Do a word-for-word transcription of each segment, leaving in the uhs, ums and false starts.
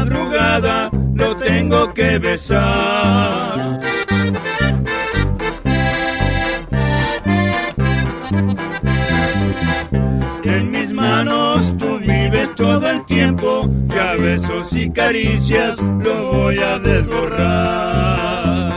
madrugada lo tengo que besar. En mis manos tú vives todo el tiempo, y a besos y caricias lo voy a desborrar.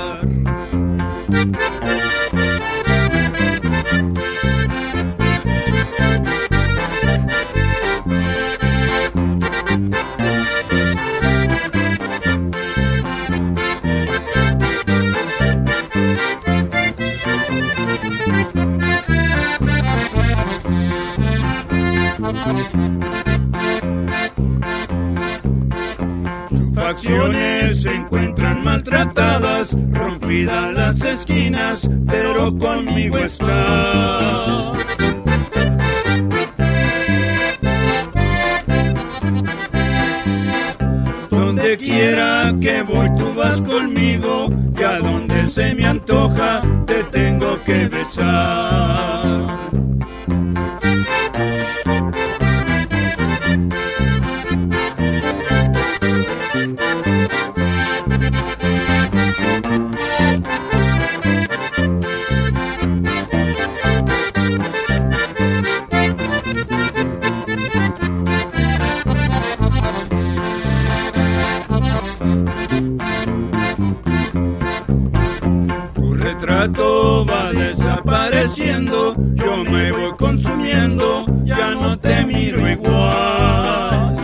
Tus facciones se encuentran maltratadas, rompidas las esquinas, pero conmigo estás. Donde quiera que voy tú vas conmigo, y a donde se me antoja te tengo que besar. Tu retrato va desapareciendo, yo me voy consumiendo, ya no te miro igual.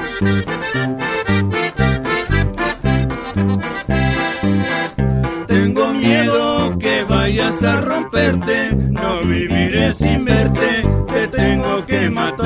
Tengo miedo que vayas a romperte, no viviré sin verte, te tengo que matar.